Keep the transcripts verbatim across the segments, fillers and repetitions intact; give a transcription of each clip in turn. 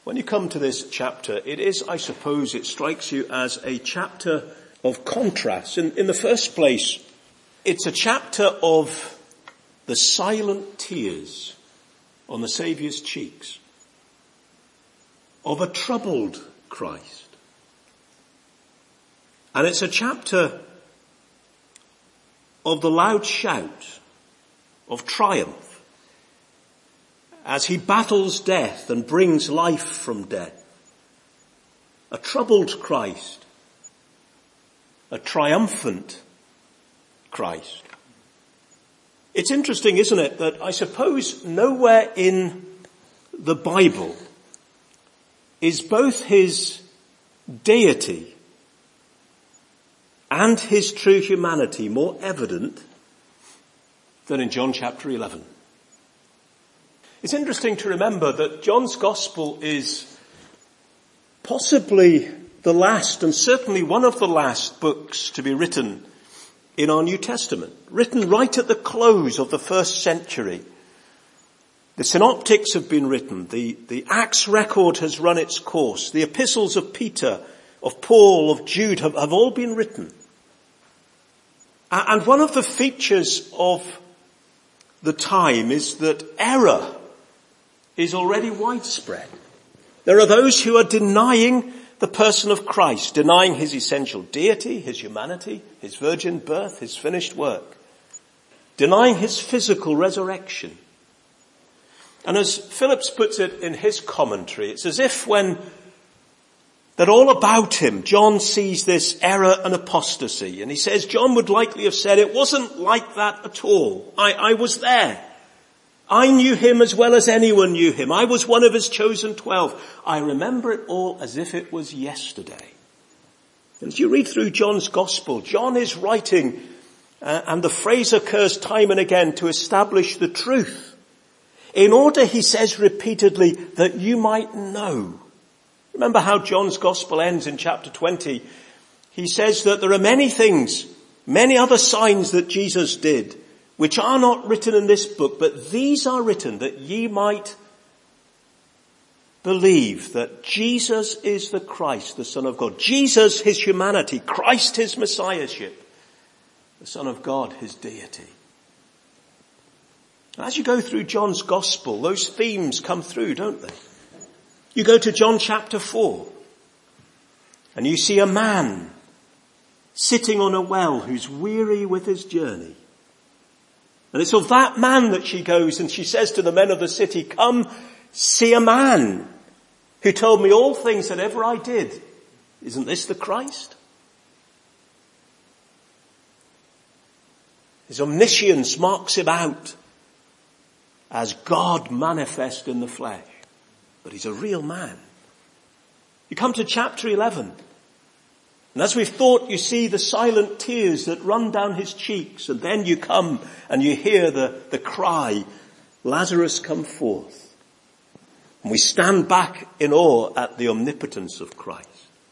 When you come to this chapter, it is, I suppose, it strikes you as a chapter of contrast. In, in the first place, it's a chapter of the silent tears on the Saviour's cheeks, of a troubled Christ. And it's a chapter of the loud shout of triumph as he battles death and brings life from death. A troubled Christ, a triumphant Christ. It's interesting, isn't it, that I suppose nowhere in the Bible is both his deity and his true humanity more evident than in John chapter eleven. It's interesting to remember that John's Gospel is possibly the last, and certainly one of the last books to be written in our New Testament, written right at the close of the first century. The synoptics have been written, the, the Acts record has run its course, the epistles of Peter, of Paul, of Jude have, have all been written. And one of the features of the time is that error is already widespread. There are those who are denying the person of Christ, denying his essential deity, his humanity, his virgin birth, his finished work, denying his physical resurrection. And as Phillips puts it in his commentary, it's as if when that all about him, John sees this error and apostasy. And he says, John would likely have said, it wasn't like that at all. I, I was there. I knew him as well as anyone knew him. I was one of his chosen twelve. I remember it all as if it was yesterday. And as you read through John's Gospel, John is writing, uh, and the phrase occurs time and again, to establish the truth. In order, he says repeatedly, that you might know. Remember how John's Gospel ends in chapter twenty. He says that there are many things, many other signs that Jesus did, which are not written in this book, but these are written that ye might believe that Jesus is the Christ, the Son of God. Jesus, his humanity. Christ, his messiahship. The Son of God, his deity. As you go through John's Gospel, those themes come through, don't they? You go to John chapter four, and you see a man sitting on a well who's weary with his journey. And it's of that man that she goes and she says to the men of the city, come see a man who told me all things that ever I did. Isn't this the Christ? His omniscience marks him out as God manifest in the flesh. But he's a real man. You come to chapter eleven. And as we've thought, you see the silent tears that run down his cheeks. And then you come and you hear the, the cry, Lazarus, come forth. And we stand back in awe at the omnipotence of Christ.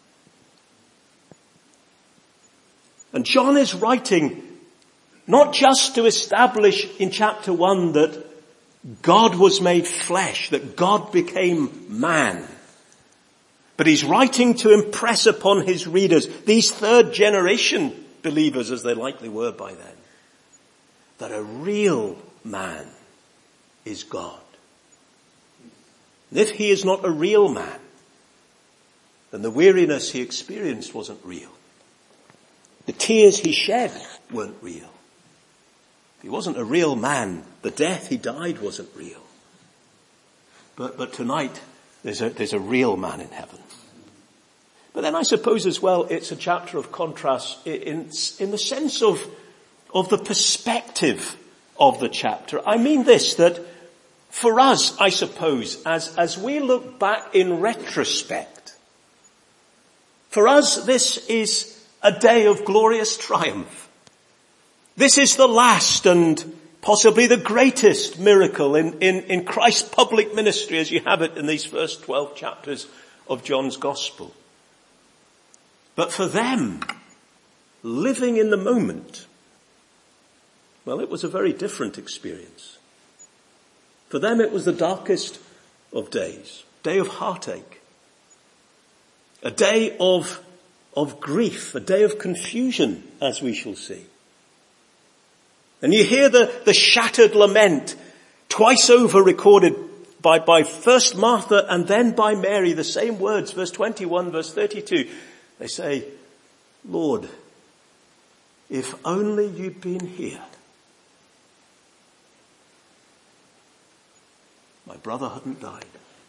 And John is writing not just to establish in chapter one that God was made flesh, that God became man. But he's writing to impress upon his readers, these third generation believers as they likely were by then, that a real man is God. And if he is not a real man, then the weariness he experienced wasn't real. The tears he shed weren't real. If he wasn't a real man, the death he died wasn't real. But, but tonight, there's a, there's a real man in heaven. But then I suppose as well, it's a chapter of contrast in, in the sense of, of the perspective of the chapter. I mean this, that for us, I suppose, as, as we look back in retrospect, for us, this is a day of glorious triumph. This is the last and possibly the greatest miracle in, in, in Christ's public ministry as you have it in these first twelve chapters of John's Gospel. But for them, living in the moment, well, it was a very different experience. For them, it was the darkest of days. day of heartache, a day of, of grief, a day of confusion, as we shall see. And you hear the, the shattered lament twice over recorded by, by first Martha and then by Mary, the same words, verse twenty-one, verse thirty-two. They say, Lord, if only you'd been here, my brother hadn't died.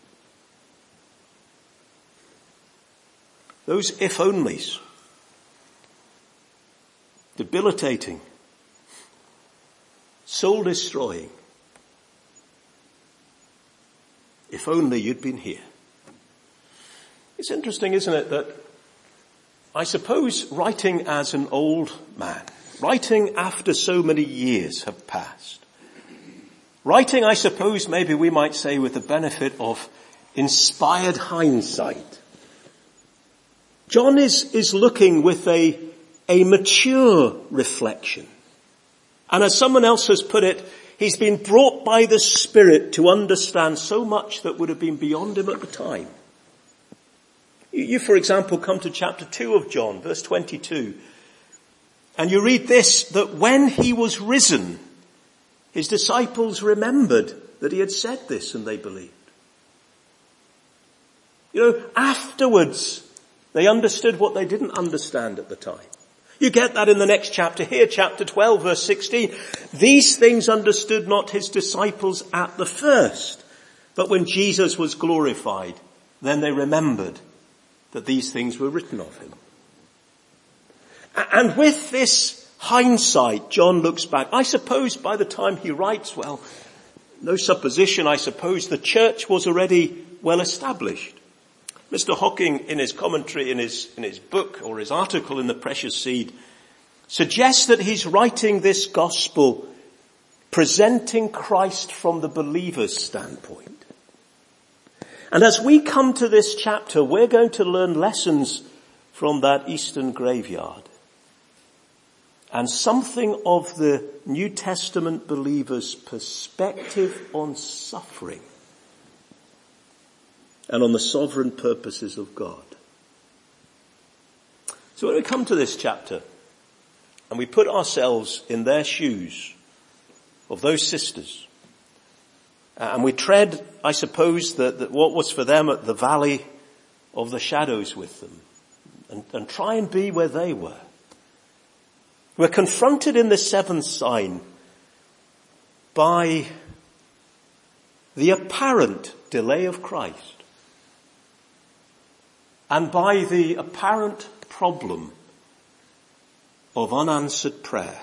Those if onlys, debilitating, soul destroying. If only you'd been here. It's interesting, isn't it, that I suppose writing as an old man, writing after so many years have passed, writing, I suppose, maybe we might say with the benefit of inspired hindsight, John is, is looking with a, a mature reflection. And as someone else has put it, he's been brought by the Spirit to understand so much that would have been beyond him at the time. You, you for example, come to chapter two of John, verse twenty-two, and you read this, that when he was risen, his disciples remembered that he had said this and they believed. You know, afterwards, they understood what they didn't understand at the time. You get that in the next chapter here, chapter twelve, verse sixteen. These things understood not his disciples at the first, but when Jesus was glorified, then they remembered that these things were written of him. And with this hindsight, John looks back. I suppose by the time he writes, well, no supposition, I suppose the church was already well established. Mister Hocking, in his commentary, in his, in his book or his article in The Precious Seed, suggests that he's writing this gospel presenting Christ from the believer's standpoint. And as we come to this chapter, we're going to learn lessons from that Eastern graveyard and something of the New Testament believer's perspective on suffering and on the sovereign purposes of God. So when we come to this chapter and we put ourselves in their shoes of those sisters, and we tread, I suppose, that, that what was for them at the valley of the shadows with them, and, and try and be where they were, we're confronted in the seventh sign by the apparent delay of Christ and by the apparent problem of unanswered prayer.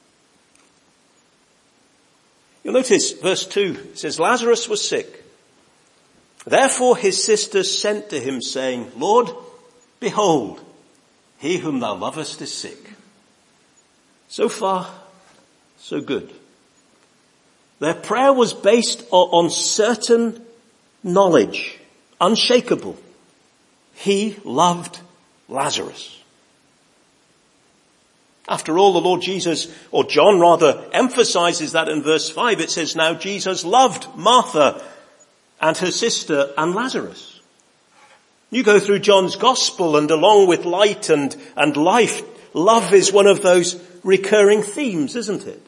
You'll notice verse two, it says, Lazarus was sick. Therefore his sisters sent to him saying, Lord, behold, he whom thou lovest is sick. So far, so good. Their prayer was based on certain knowledge, unshakable. He loved Lazarus. After all, the Lord Jesus, or John rather, emphasizes that in verse five. It says, now Jesus loved Martha and her sister and Lazarus. You go through John's gospel and along with light and, and life, love is one of those recurring themes, isn't it?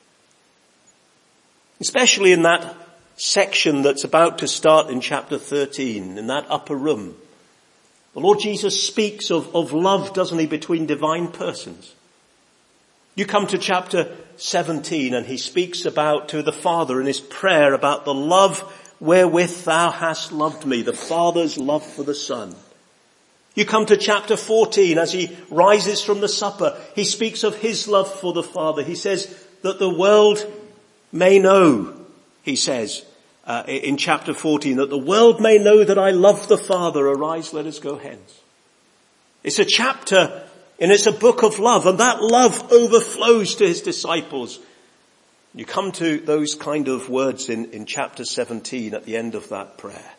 Especially in that section that's about to start in chapter thirteen, in that upper room. The Lord Jesus speaks of, of love, doesn't he, between divine persons. You come to chapter seventeen and he speaks about to the Father in his prayer about the love wherewith thou hast loved me, the Father's love for the Son. You come to chapter fourteen as he rises from the supper, he speaks of his love for the Father. He says that the world may know, he says, Uh, in chapter fourteen, that the world may know that I love the Father. Arise, let us go hence. It's a chapter and it's a book of love, and that love overflows to his disciples. You come to those kind of words in, in chapter seventeen at the end of that prayer.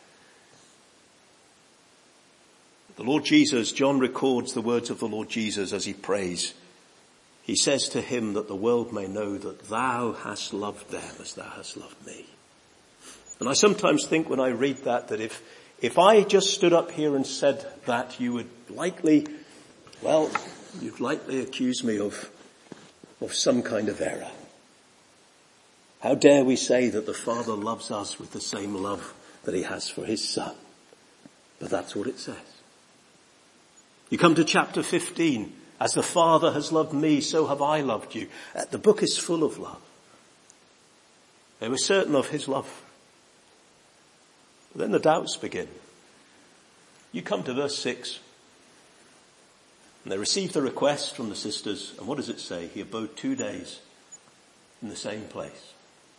The Lord Jesus, John records the words of the Lord Jesus as he prays. He says to him that the world may know that thou hast loved them as thou hast loved me. And I sometimes think when I read that, that if, if I just stood up here and said that, you would likely, well, you'd likely accuse me of, of some kind of error. How dare we say that the Father loves us with the same love that he has for his Son? But that's what it says. You come to chapter fifteen. As the Father has loved me, so have I loved you. Uh, the book is full of love. They were certain of his love. But then the doubts begin. You come to verse six. And they received the request from the sisters. And what does it say? He abode two days in the same place.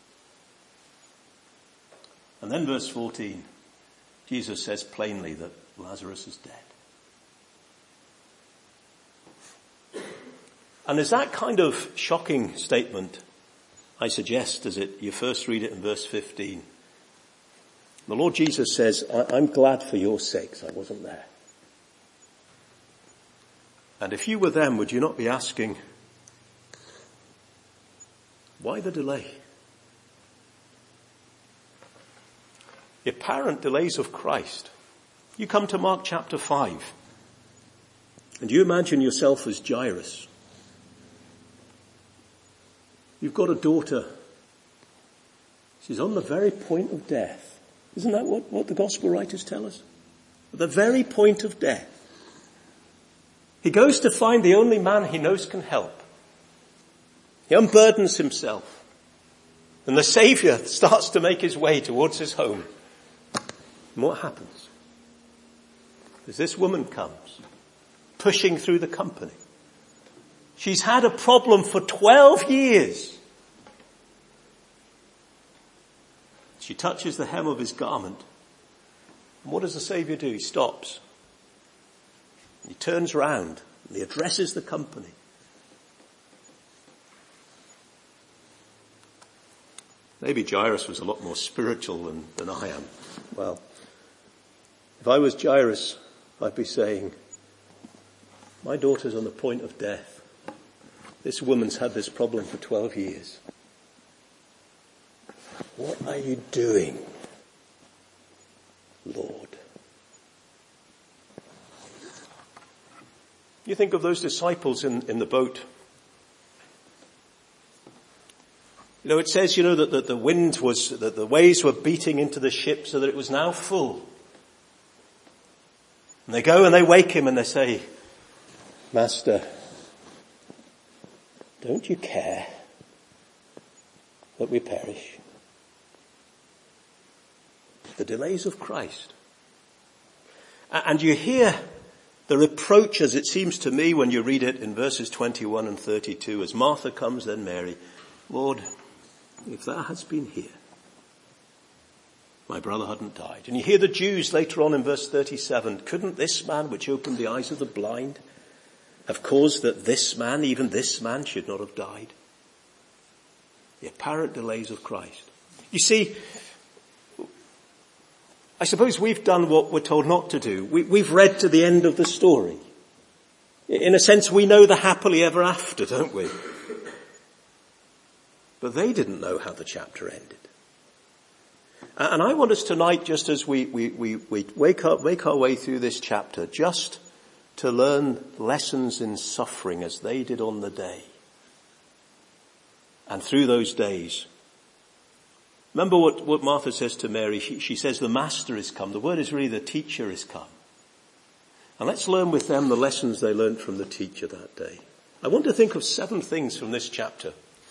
And then verse fourteen. Jesus says plainly that Lazarus is dead. And there's that kind of shocking statement, I suggest, as it, you first read it in verse fifteen. The Lord Jesus says, I, I'm glad for your sakes I wasn't there. And if you were them, would you not be asking, why the delay? The apparent delays of Christ. You come to Mark chapter five, and you imagine yourself as Jairus. You've got a daughter. She's on the very point of death. Isn't that what, what the gospel writers tell us? At the very point of death. He goes to find the only man he knows can help. He unburdens himself. And the Saviour starts to make his way towards his home. And what happens? As this woman comes, pushing through the company. She's had a problem for twelve years. She touches the hem of his garment. And what does the Saviour do? He stops. He turns round and he addresses the company. Maybe Jairus was a lot more spiritual than, than I am. Well, if I was Jairus, I'd be saying, my daughter's on the point of death. This woman's had this problem for twelve years. What are you doing, Lord? You think of those disciples in, in the boat. You know, it says, you know, that, that the wind was, that the waves were beating into the ship so that it was now full. And they go and they wake him and they say, Master, don't you care that we perish? The delays of Christ. And you hear the reproach, as it seems to me when you read it in verses twenty-one and thirty-two, as Martha comes, then Mary, Lord, if thou hadst been here, my brother hadn't died. And you hear the Jews later on in verse thirty-seven, couldn't this man which opened the eyes of the blind have caused that this man, even this man, should not have died? The apparent delays of Christ. You see, I suppose we've done what we're told not to do. We, we've read to the end of the story. In a sense, we know the happily ever after, don't we? But they didn't know how the chapter ended. And I want us tonight, just as we, we, we, we wake up, make our way through this chapter, just to learn lessons in suffering as they did on the day. And through those days, remember what, what Martha says to Mary. She, she says the master is come. The word is really the teacher is come. And let's learn with them the lessons they learned from the teacher that day. I want to think of seven things from this chapter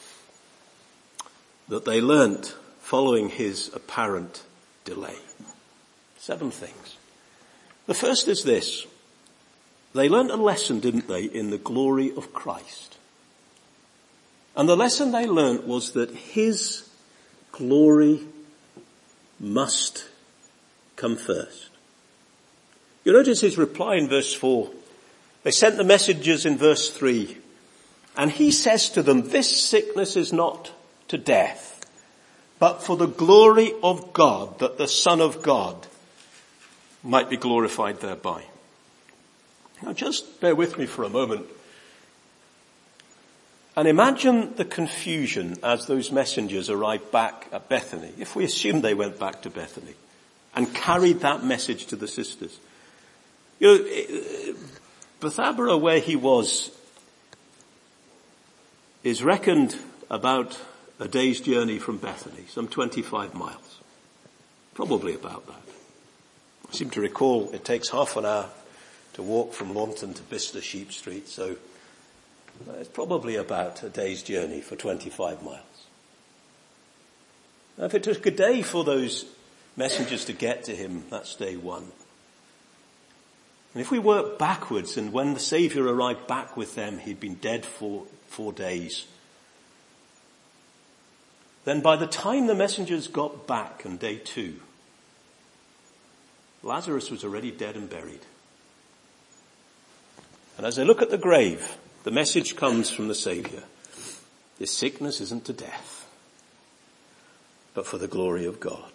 that they learnt following his apparent delay. Seven things. The first is this. They learnt a lesson, didn't they, in the glory of Christ. And the lesson they learnt was that his glory must come first. You notice his reply in verse four. They sent the messengers in verse three. And he says to them, this sickness is not to death, but for the glory of God, that the Son of God might be glorified thereby. Now just bear with me for a moment. And imagine the confusion as those messengers arrived back at Bethany, if we assume they went back to Bethany. and carried that message to the sisters. You know, Bethabara, where he was, is reckoned about a day's journey from Bethany, some twenty-five miles. Probably about that. I seem to recall it takes half an hour to walk from Launton to Bicester Sheep Street, so it's probably about a day's journey for twenty-five miles. Now, if it took a day for those messengers to get to him, that's day one. And if we work backwards, and when the Saviour arrived back with them, he'd been dead for four days. Then by the time the messengers got back on day two, Lazarus was already dead and buried. And as I look at the grave, the message comes from the Saviour. This sickness isn't to death, but for the glory of God.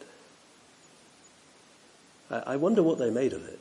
I wonder what they made of it.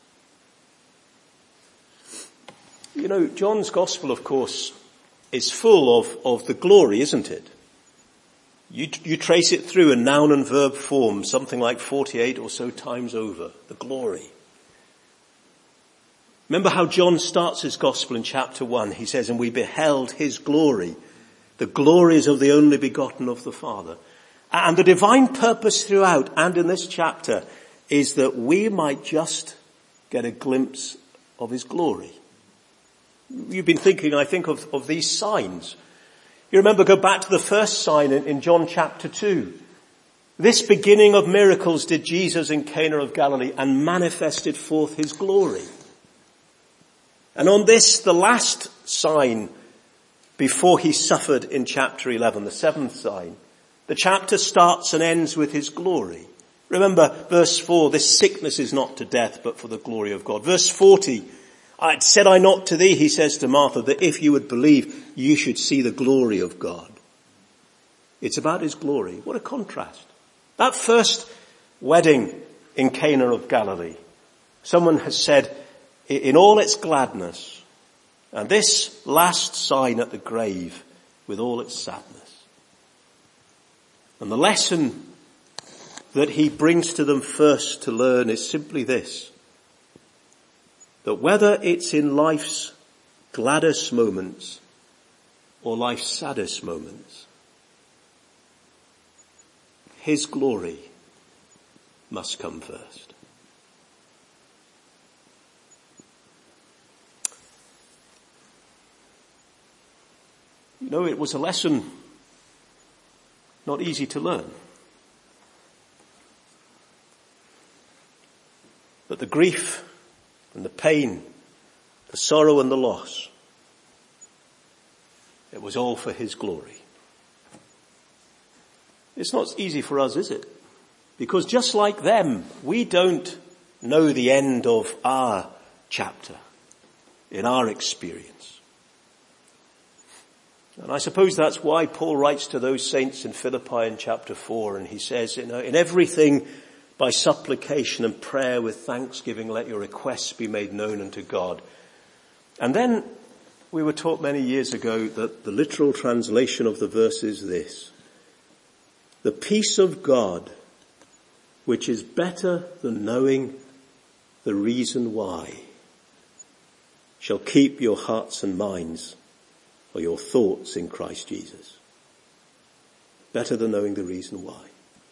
You know, John's Gospel, of course, is full of, of the glory, isn't it? You, you trace it through in noun and verb form, something like forty-eight or so times over. The glory. Remember how John starts his Gospel in chapter one. He says, and we beheld his glory. The glories of the only begotten of the Father. And the divine purpose throughout, and in this chapter, is that we might just get a glimpse of his glory. You've been thinking, I think, of, of these signs. You remember, go back to the first sign in, in John chapter two. This beginning of miracles did Jesus in Cana of Galilee and manifested forth his glory. And on this, the last sign before he suffered in chapter eleven, the seventh sign, the chapter starts and ends with his glory. Remember verse four, this sickness is not to death, but for the glory of God. Verse forty, I said I not to thee, he says to Martha, that if you would believe, you should see the glory of God. It's about his glory. What a contrast. That first wedding in Cana of Galilee, someone has said, in all its gladness, and this last sign at the grave with all its sadness. And the lesson that he brings to them first to learn is simply this, that whether it's in life's gladdest moments or life's saddest moments, his glory must come first. You know, it was a lesson not easy to learn. But the grief and the pain, the sorrow and the loss, it was all for his glory. It's not easy for us, is it? Because just like them, we don't know the end of our chapter in our experience. And I suppose that's why Paul writes to those saints in Philippi in chapter four, and he says, you know, in everything by supplication and prayer with thanksgiving, let your requests be made known unto God. And then we were taught many years ago that the literal translation of the verse is this: the peace of God, which is better than knowing the reason why, shall keep your hearts and minds, or your thoughts in Christ Jesus. Better than knowing the reason why.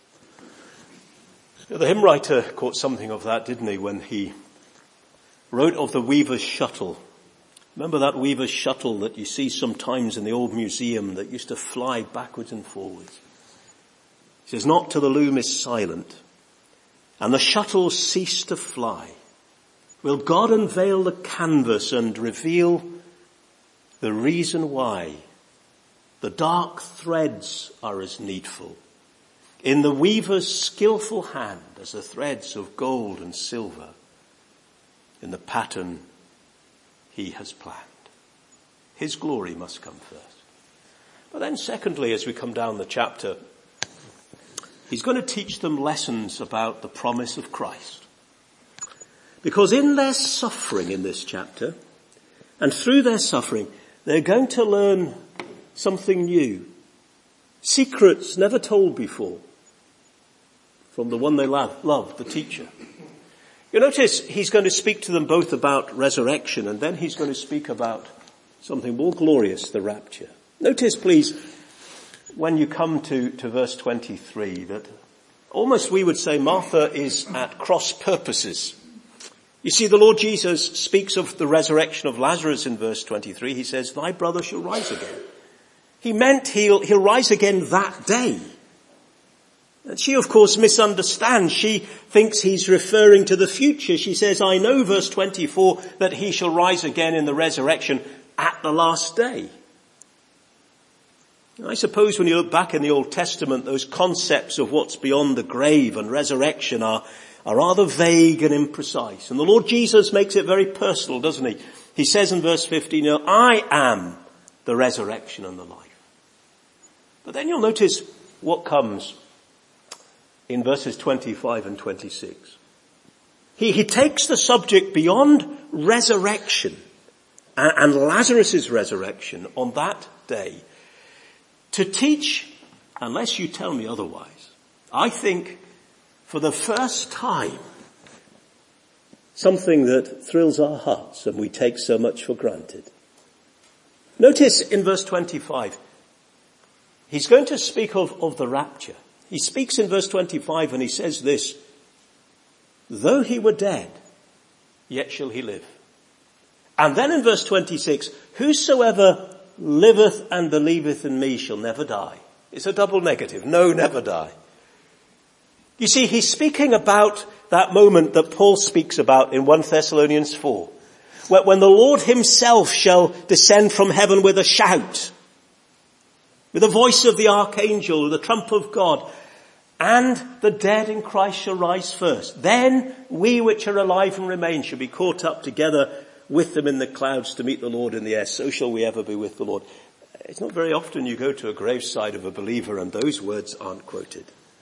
The hymn writer caught something of that, didn't he, when he wrote of the weaver's shuttle. Remember that weaver's shuttle that you see sometimes in the old museum that used to fly backwards and forwards? He says, not till the loom is silent and the shuttle cease to fly, will God unveil the canvas and reveal the reason why the dark threads are as needful in the weaver's skillful hand as the threads of gold and silver in the pattern he has planned. His glory must come first. But then secondly, as we come down the chapter, he's going to teach them lessons about the promise of Christ. Because in their suffering in this chapter, and through their suffering, they're going to learn something new. Secrets never told before. from the one they love, love, the teacher. You notice he's going to speak to them both about resurrection, and then he's going to speak about something more glorious, the rapture. Notice, please, when you come to, to verse twenty-three, that almost we would say Martha is at cross purposes. You see, the Lord Jesus speaks of the resurrection of Lazarus in verse twenty-three. He says, thy brother shall rise again. He meant he'll, he'll rise again that day. And she, of course, misunderstands. She thinks he's referring to the future. She says, I know, verse twenty-four, that he shall rise again in the resurrection at the last day. I suppose when you look back in the Old Testament, those concepts of what's beyond the grave and resurrection are, are rather vague and imprecise. And the Lord Jesus makes it very personal, doesn't he? He says in verse fifteen, you know, I am the resurrection and the life. But then you'll notice what comes in verses twenty-five and twenty-six. He, he takes the subject beyond resurrection and, and Lazarus' resurrection on that day to teach, unless you tell me otherwise, I think for the first time, something that thrills our hearts and we take so much for granted. Notice in verse twenty-five, he's going to speak of, of the rapture. He speaks in verse twenty-five and he says this, though he were dead, yet shall he live. And then in verse twenty-six, whosoever liveth and believeth in me shall never die. It's a double negative. No, never die. You see, he's speaking about that moment that Paul speaks about in First Thessalonians four, when the Lord himself shall descend from heaven with a shout, with the voice of the archangel, with the trump of God, and the dead in Christ shall rise first. Then we which are alive and remain shall be caught up together with them in the clouds to meet the Lord in the air. So shall we ever be with the Lord. It's not very often you go to a graveside of a believer and those words aren't quoted.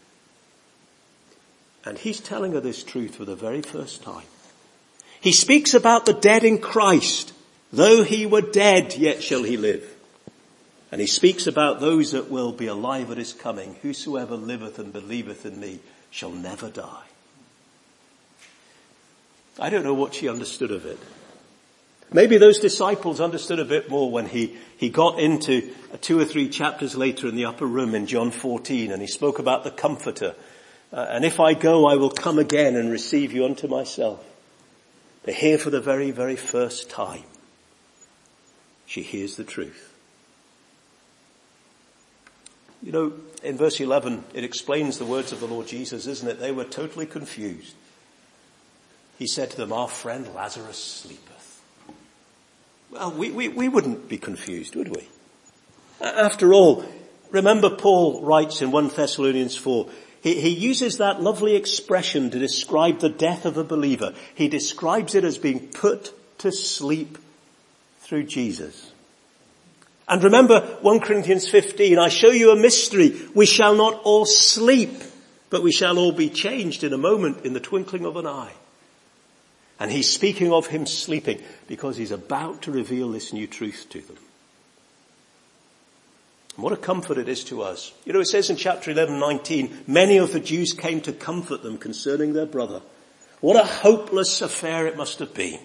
And he's telling her this truth for the very first time. He speaks about the dead in Christ. Though he were dead, yet shall he live. And he speaks about those that will be alive at his coming. Whosoever liveth and believeth in me shall never die. I don't know what she understood of it. Maybe those disciples understood a bit more when he, he got into two or three chapters later in the upper room in John fourteen, and he spoke about the Comforter. Uh, and if I go, I will come again and receive you unto myself. But here for the very, very first time, she hears the truth. You know, in verse eleven, it explains the words of the Lord Jesus, isn't it? They were totally confused. He said to them, our friend Lazarus sleepeth. Well, we, we, we wouldn't be confused, would we? After all, remember Paul writes in First Thessalonians four, he, he uses that lovely expression to describe the death of a believer. He describes it as being put to sleep through Jesus. And remember First Corinthians fifteen, I show you a mystery. We shall not all sleep, but we shall all be changed in a moment, in the twinkling of an eye. And he's speaking of him sleeping because he's about to reveal this new truth to them. And what a comfort it is to us. You know, it says in chapter eleven, nineteen, many of the Jews came to comfort them concerning their brother. What a hopeless affair it must have been.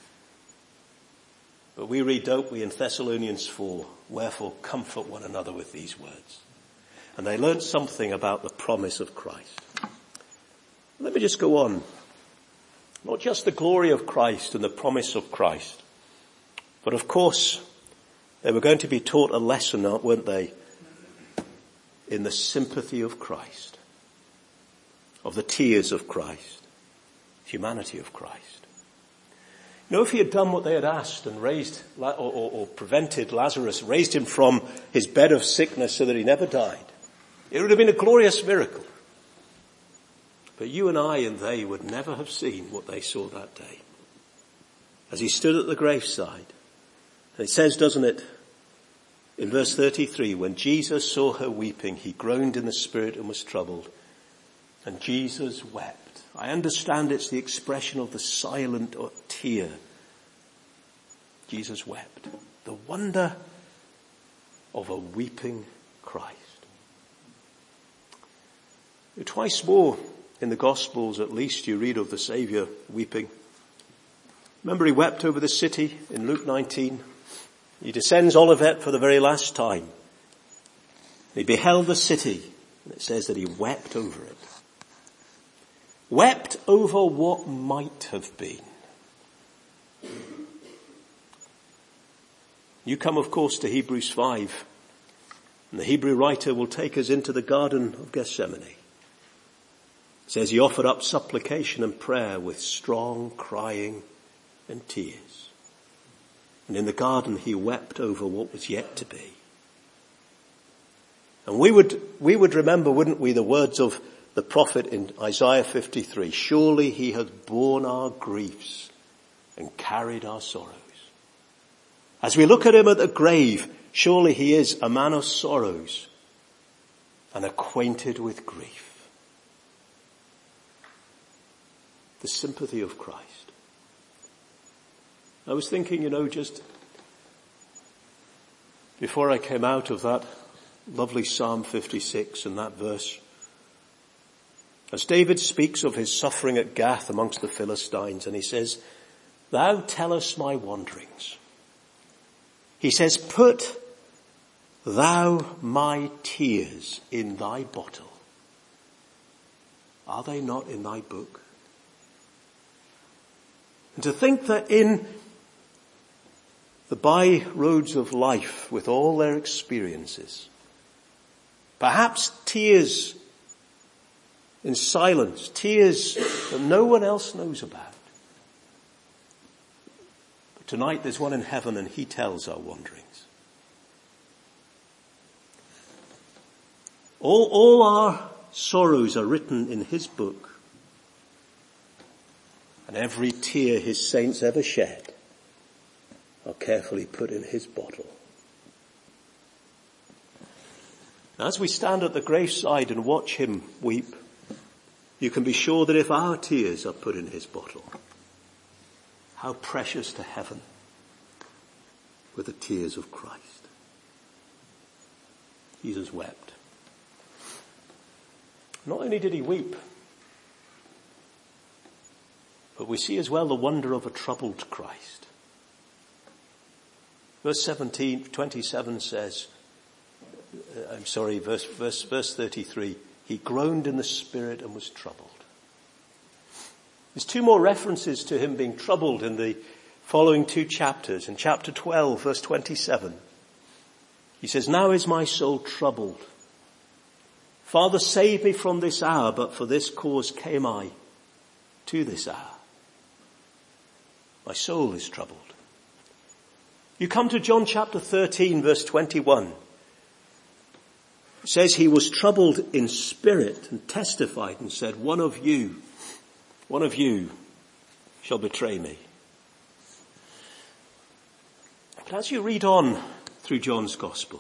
But we read, don't we, in Thessalonians four, wherefore comfort one another with these words. And they learned something about the promise of Christ. Let me just go on. Not just the glory of Christ and the promise of Christ, but of course they were going to be taught a lesson, weren't they, in the sympathy of Christ, of the tears of Christ, humanity of Christ. You know, if he had done what they had asked and raised or, or, or prevented Lazarus, raised him from his bed of sickness so that he never died, it would have been a glorious miracle. But you and I and they would never have seen what they saw that day. As he stood at the graveside, and it says, doesn't it, in verse thirty-three, when Jesus saw her weeping, he groaned in the spirit and was troubled. And Jesus wept. I understand it's the expression of the silent tear. Jesus wept. The wonder of a weeping Christ. Twice more in the Gospels at least you read of the Saviour weeping. Remember he wept over the city in Luke nineteen. He descends Olivet for the very last time. He beheld the city, and it says that he wept over it. Wept over what might have been. You come, of course, to Hebrews five, and the Hebrew writer will take us into the Garden of Gethsemane. It says he offered up supplication and prayer with strong crying and tears. And in the garden he wept over what was yet to be. And we would, we would remember, wouldn't we, the words of the prophet in Isaiah fifty-three. Surely he has borne our griefs and carried our sorrows. As we look at him at the grave, surely he is a man of sorrows and acquainted with grief. The sympathy of Christ. I was thinking, you know, just before I came out of that lovely Psalm fifty-six and that verse, as David speaks of his suffering at Gath amongst the Philistines, and he says, "Thou tellest my wanderings." He says, "Put thou my tears in thy bottle. Are they not in thy book?" And to think that in the by roads of life, with all their experiences, perhaps tears in silence, tears that no one else knows about. But tonight there's one in heaven and he tells our wanderings. All, all our sorrows are written in his book, and every tear his saints ever shed are carefully put in his bottle. As we stand at the graveside and watch him weep, you can be sure that if our tears are put in his bottle, how precious to heaven were the tears of Christ. Jesus wept. Not only did he weep, but we see as well the wonder of a troubled Christ. Verse seventeen, twenty-seven says, uh, I'm sorry, verse, verse, verse thirty-three, he groaned in the spirit and was troubled. There's two more references to him being troubled in the following two chapters. In chapter twelve, verse twenty-seven, he says, "Now is my soul troubled. Father, save me from this hour, but for this cause came I to this hour. My soul is troubled." You come to John chapter thirteen, verse twenty-one. It says he was troubled in spirit and testified and said, one of you, one of you shall betray me. But as you read on through John's gospel,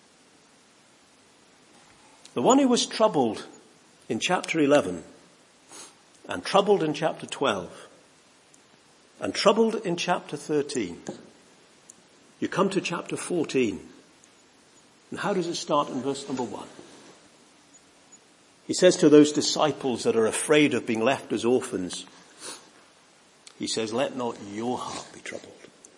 the one who was troubled in chapter eleven and troubled in chapter twelve and troubled in chapter thirteen, you come to chapter fourteen. And how does it start in verse number one? He says to those disciples that are afraid of being left as orphans, he says, "Let not your heart be troubled."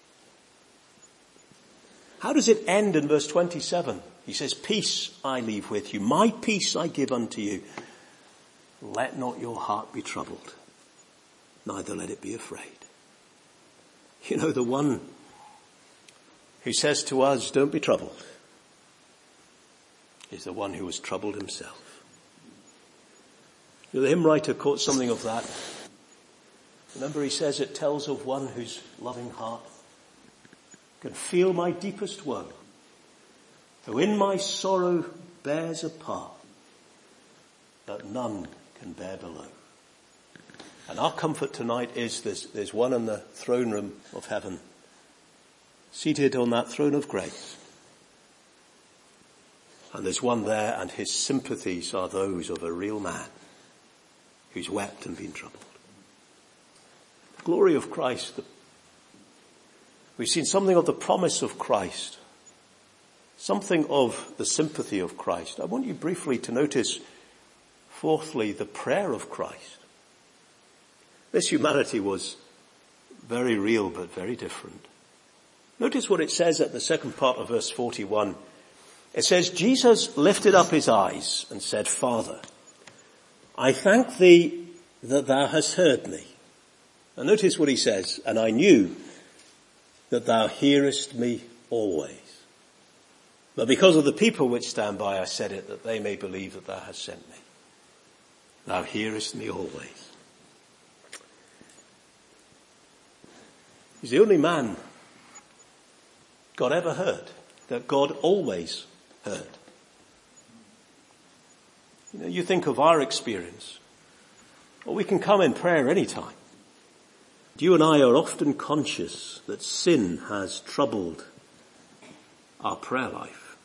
How does it end in verse twenty-seven? He says, "Peace I leave with you. My peace I give unto you. Let not your heart be troubled, neither let it be afraid." You know, the one who says to us, "Don't be troubled," is the one who was troubled himself. You know, the hymn writer caught something of that. Remember, he says it tells of one whose loving heart can feel my deepest woe, who in my sorrow bears a part that none can bear below. And our comfort tonight is there's, there's one in the throne room of heaven, seated on that throne of grace. And there's one there, and his sympathies are those of a real man who's wept and been troubled. The glory of Christ. The, we've seen something of the promise of Christ, something of the sympathy of Christ. I want you briefly to notice fourthly, the prayer of Christ. This humanity was very real but very different. Notice what it says at the second part of verse forty-one. It says, Jesus lifted up his eyes and said, Father, I thank thee that thou hast heard me. And notice what he says, and I knew that thou hearest me always. But because of the people which stand by, I said it, that they may believe that thou hast sent me. Thou hearest me always. He's the only man God ever heard, that God always heard. You know, you think of our experience. Well, we can come in prayer any time. You and I are often conscious that sin has troubled our prayer life.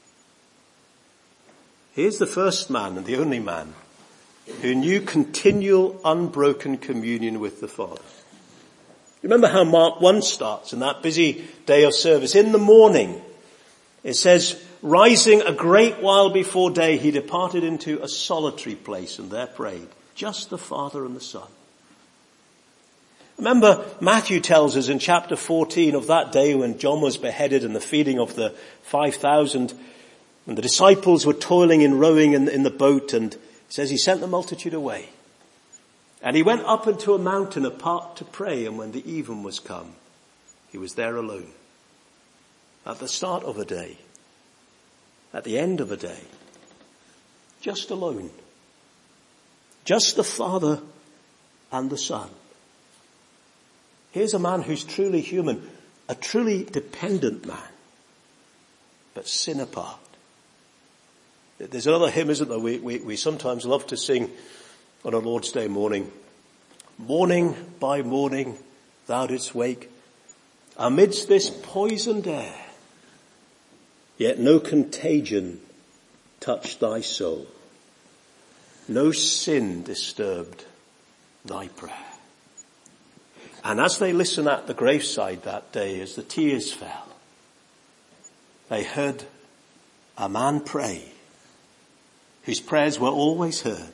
Here's the first man and the only man who knew continual, unbroken communion with the Father. Remember how Mark one starts in that busy day of service. In the morning, it says, rising a great while before day, he departed into a solitary place and there prayed. Just the Father and the Son. Remember, Matthew tells us in chapter fourteen of that day when John was beheaded and the feeding of the five thousand, and the disciples were toiling in rowing in, in the boat, and it says he sent the multitude away. And he went up into a mountain apart to pray, and when the even was come, he was there alone. At the start of a day, at the end of a day, just alone. Just the Father and the Son. Here's a man who's truly human, a truly dependent man, but sin apart. There's another hymn, isn't there, we, we, we sometimes love to sing on a Lord's Day morning. Morning by morning thou didst wake amidst this poisoned air, yet no contagion touched thy soul. No sin disturbed thy prayer. And as they listened at the graveside that day, as the tears fell, they heard a man pray, whose prayers were always heard.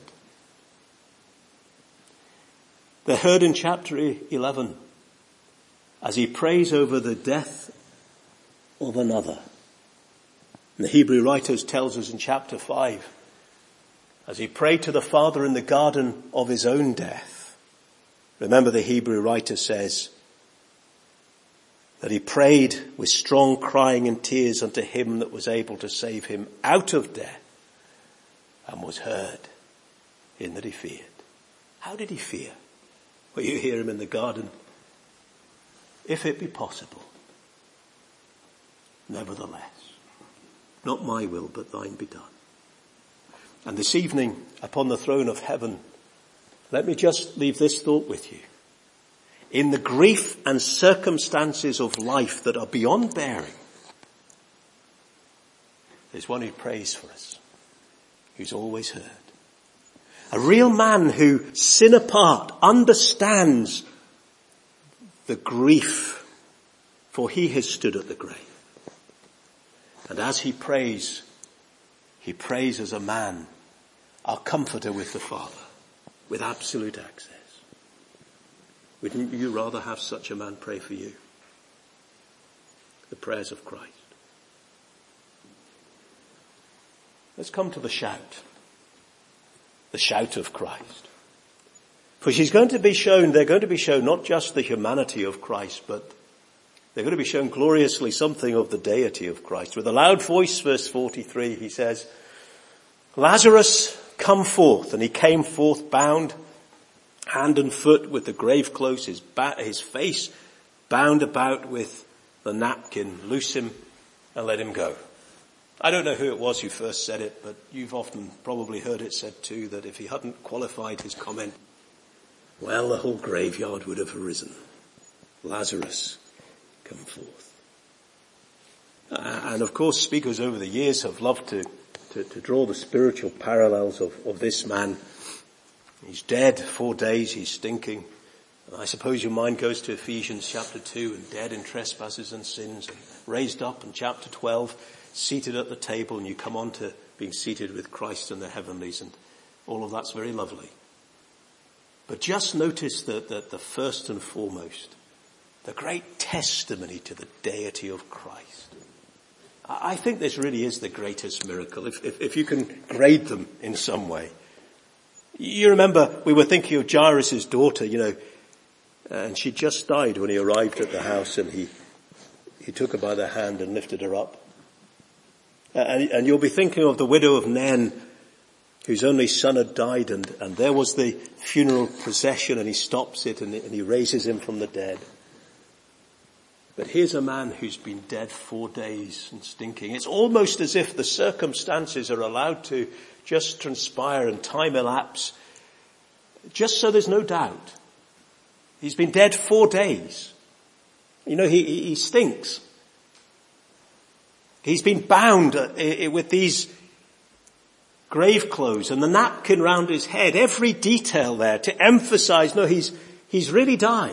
They're heard in chapter eleven, as he prays over the death of another. And the Hebrew writers tells us in chapter five, as he prayed to the Father in the garden of his own death. Remember, the Hebrew writer says that he prayed with strong crying and tears unto him that was able to save him out of death, and was heard in that he feared. How did he fear? Well, you hear him in the garden. If it be possible, nevertheless, not my will, but thine be done. And this evening, upon the throne of heaven, let me just leave this thought with you. In the grief and circumstances of life that are beyond bearing, there's one who prays for us, who's always heard. A real man who, sin apart, understands the grief, for he has stood at the grave. And as he prays, he prays as a man, our comforter with the Father, with absolute access. Wouldn't you rather have such a man pray for you? The prayers of Christ. Let's come to the shout. The shout of Christ. For she's going to be shown, they're going to be shown not just the humanity of Christ, but they're going to be shown gloriously something of the deity of Christ. With a loud voice, verse forty-three, he says, Lazarus, come forth. And he came forth bound hand and foot with the grave clothes, his, ba- his face bound about with the napkin. Loose him and let him go. I don't know who it was who first said it, but you've often probably heard it said too, that if he hadn't qualified his comment, well, the whole graveyard would have arisen. Lazarus, come forth. Uh, and of course, speakers over the years have loved to, to, to draw the spiritual parallels of, of this man. He's dead, four days, he's stinking. And I suppose your mind goes to Ephesians chapter two, and dead in trespasses and sins, and raised up in chapter twelve, seated at the table, and you come on to being seated with Christ in the heavenlies. And All of that's very lovely. But just notice that, that the first and foremost, the great testimony to the deity of Christ. I think this really is the greatest miracle, if, if, if you can grade them in some way. You remember we were thinking of Jairus' daughter, you know, and she just died when he arrived at the house, and he he took her by the hand and lifted her up. And, and you'll be thinking of the widow of Nain, whose only son had died, and, and there was the funeral procession, and he stops it and, and he raises him from the dead. But here's a man who's been dead four days and stinking. It's almost as if the circumstances are allowed to just transpire and time elapse, just so there's no doubt. He's been dead four days. You know, he, he stinks. He's been bound with these grave clothes and the napkin round his head, every detail there to emphasize, no, he's, he's really died.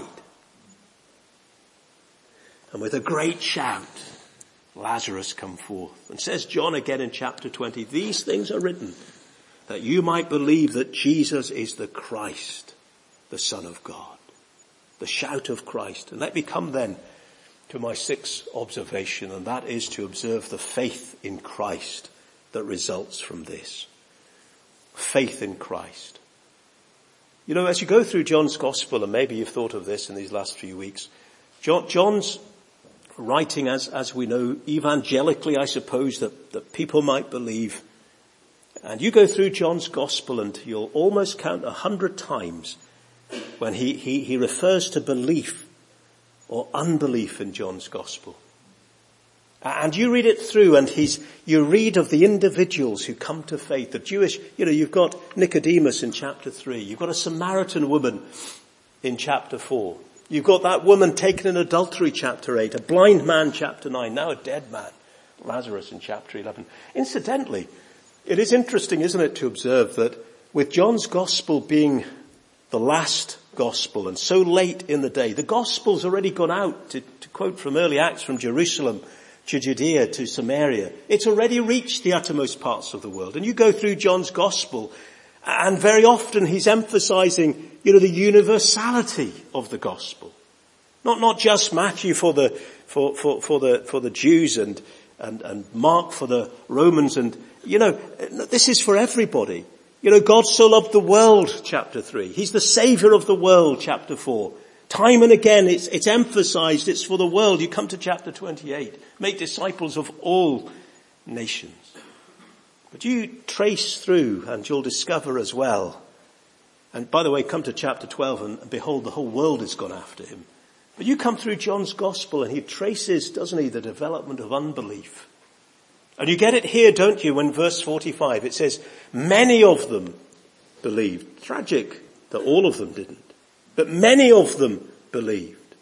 And with a great shout, Lazarus come forth. And says John again in chapter twenty, these things are written that you might believe that Jesus is the Christ, the Son of God. The shout of Christ. And let me come then to my sixth observation, and that is to observe the faith in Christ that results from this. Faith in Christ. You know, as you go through John's Gospel, and maybe you've thought of this in these last few weeks, John, John's writing, as, as we know, evangelically, I suppose, that, that people might believe. And you go through John's Gospel and you'll almost count a hundred times when he, he, he refers to belief or unbelief in John's Gospel. And you read it through and he's, you read of the individuals who come to faith. The Jewish, you know, you've got Nicodemus in chapter three. You've got a Samaritan woman in chapter four. You've got that woman taken in adultery, chapter eight. A blind man, chapter nine. Now a dead man, Lazarus in chapter eleven. Incidentally, it is interesting, isn't it, to observe that with John's Gospel being the last Gospel and so late in the day, the Gospel's already gone out, to, to quote from early Acts, from Jerusalem to Judea to Samaria. It's already reached the uttermost parts of the world. And you go through John's Gospel and very often he's emphasizing, you know, the universality of the Gospel. Not, not just Matthew for the, for, for, for the, for the Jews and, and, and Mark for the Romans. And, you know, this is for everybody. You know, God so loved the world, chapter three. He's the Savior of the world, chapter four. Time and again it's, it's emphasized it's for the world. You come to chapter twenty-eight. Make disciples of all nations. But you trace through and you'll discover as well. And by the way, come to chapter twelve and behold, the whole world has gone after him. But you come through John's Gospel and he traces, doesn't he, the development of unbelief. And you get it here, don't you, when verse forty-five, it says, many of them believed. Tragic that all of them didn't. But many of them believed.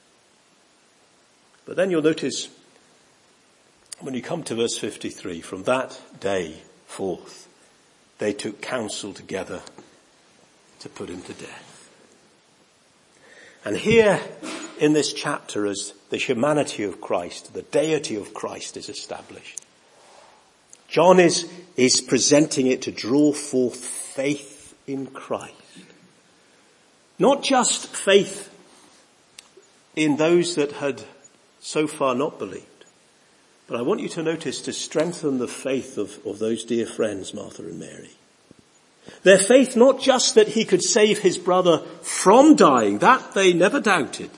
But then you'll notice when you come to verse fifty-three, from that day forth, they took counsel together to put him to death. And here in this chapter, as the humanity of Christ, the deity of Christ is established, John is, is presenting it to draw forth faith in Christ. Not just faith in those that had so far not believed, but I want you to notice to strengthen the faith of, of those dear friends, Martha and Mary. Their faith not just that he could save his brother from dying, that they never doubted,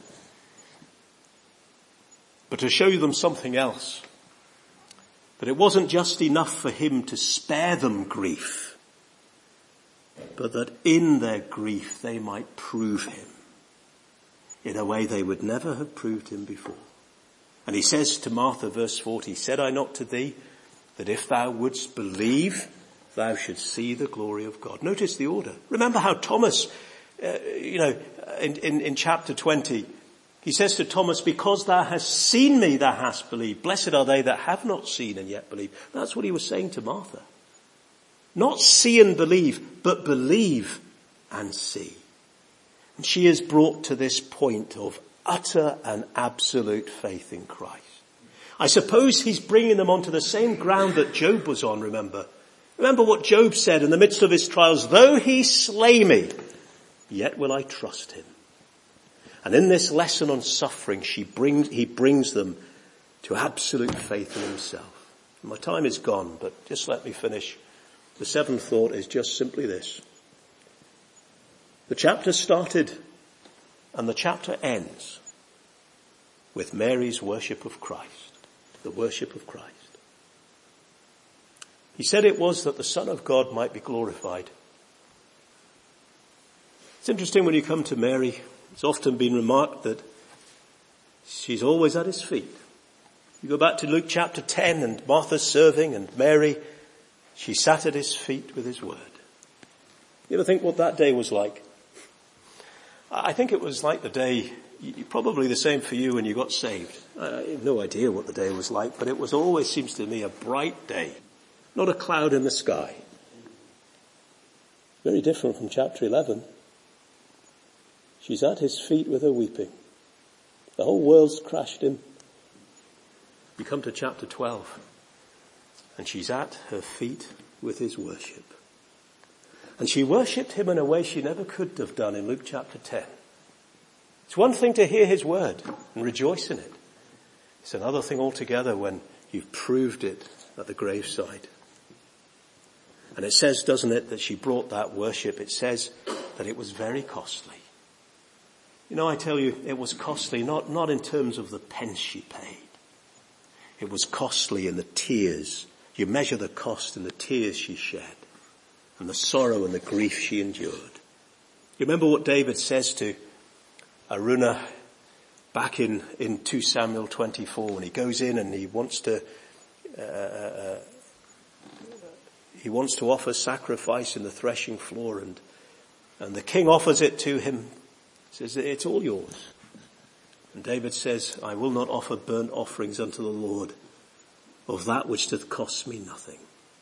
but to show them something else. That it wasn't just enough for him to spare them grief, but that in their grief they might prove him in a way they would never have proved him before. And he says to Martha, verse forty, said I not to thee that if thou wouldst believe, thou shouldst see the glory of God. Notice the order. Remember how Thomas, uh, you know, in, in, in chapter twenty, he says to Thomas, because thou hast seen me, thou hast believed. Blessed are they that have not seen and yet believe. That's what he was saying to Martha. Not see and believe, but believe and see. And she is brought to this point of utter and absolute faith in Christ. I suppose he's bringing them onto the same ground that Job was on, remember. Remember what Job said in the midst of his trials, though he slay me, yet will I trust him. And in this lesson on suffering, she brings, he brings them to absolute faith in himself. My time is gone, but just let me finish. The seventh thought is just simply this. The chapter started and the chapter ends with Mary's worship of Christ, the worship of Christ. He said it was that the Son of God might be glorified. It's interesting when you come to Mary, it's often been remarked that she's always at his feet. You go back to Luke chapter ten and Martha's serving and Mary, she sat at his feet with his word. You ever think what that day was like? I think it was like the day, probably the same for you when you got saved. I have no idea what the day was like, but it was always, seems to me, a bright day. Not a cloud in the sky. Very different from chapter eleven. She's at his feet with her weeping. The whole world's crashed him. You come to chapter twelve, and she's at her feet with his worship. And she worshipped him in a way she never could have done in Luke chapter ten. It's one thing to hear his word and rejoice in it. It's another thing altogether when you've proved it at the graveside. And it says, doesn't it, that she brought that worship. It says that it was very costly. You know, I tell you, it was costly, not, not in terms of the pence she paid. It was costly in the tears. You measure the cost in the tears she shed and the sorrow and the grief she endured. You remember what David says to Araunah back in, in two Samuel twenty-four when he goes in and he wants to, uh, uh, he wants to offer sacrifice in the threshing floor, and, and the king offers it to him. He says, it's all yours. And David says, I will not offer burnt offerings unto the Lord of that which doth cost me nothing.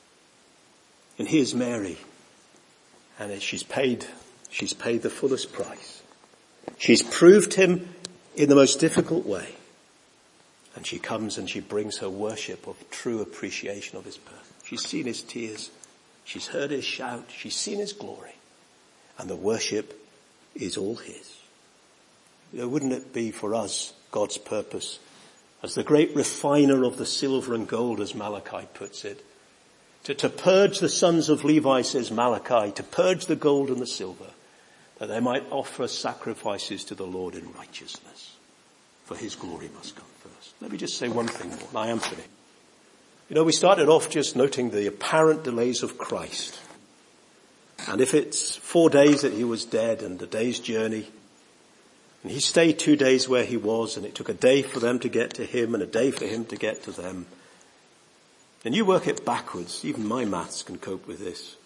And here's Mary, and she's paid, she's paid the fullest price. She's proved him in the most difficult way. And she comes and she brings her worship of true appreciation of his birth. She's seen his tears. She's heard his shout. She's seen his glory. And the worship is all his. You know, wouldn't it be for us God's purpose, as the great refiner of the silver and gold, as Malachi puts it, to, to purge the sons of Levi, says Malachi, to purge the gold and the silver, that they might offer sacrifices to the Lord in righteousness. For his glory must come first. Let me just say one thing more, and I am finished. You know, we started off just noting the apparent delays of Christ. And if it's four days that he was dead and a day's journey, and he stayed two days where he was, and it took a day for them to get to him and a day for him to get to them, and you work it backwards, even my maths can cope with this.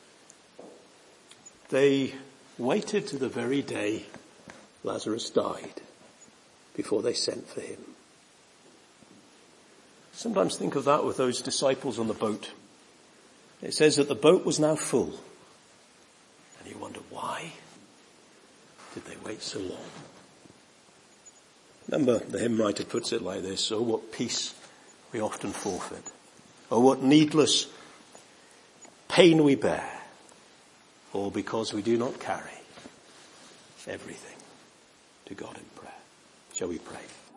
They waited to the very day Lazarus died before they sent for him. Sometimes think of that with those disciples on the boat. It says that the boat was now full. And you wonder, why did they wait so long? Remember, the hymn writer puts it like this: oh, what peace we often forfeit. Oh, what needless pain we bear. All because we do not carry everything to God in prayer. Shall we pray?